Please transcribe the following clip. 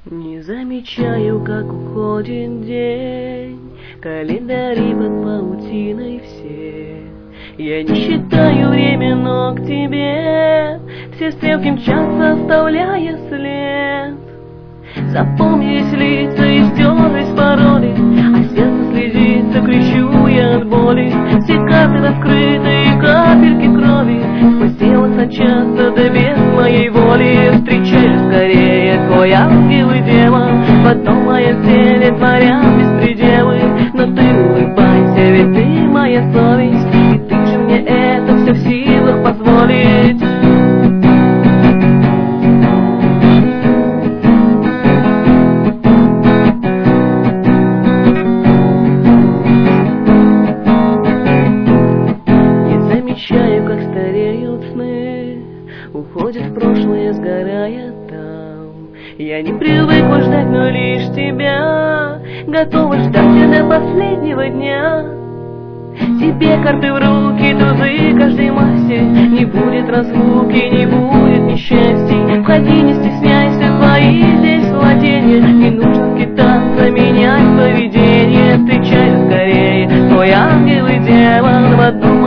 Не замечаю, как уходит день, календари под паутиной все. Я не считаю время, но к тебе все стрелки мчатся, оставляя след. Запомнились лица и стерлись пароли, а сердце слезится, кричу я от боли. Все карты раскрыты и капельки крови сквозь тело сочатся, да без моей воли. Встречаю скорее твой ангел и демон в одном моем теле, творя беспределы. Но ты улыбайся, ведь ты моя совесть, и ты же мне это все в силах позволить. Замечаю, как стареют сны, уходят в прошлое, сгорая там. Я не привыкла ждать, но лишь тебя, готова ждать тебя до последнего дня. Тебе карты в руки, тузы каждой массе, не будет разлуки, не будет несчастья. Входи, не стесняйся, твои здесь владения, не нужно скитаться, менять поведение. Встречай скорее, твой ангел и демон в одном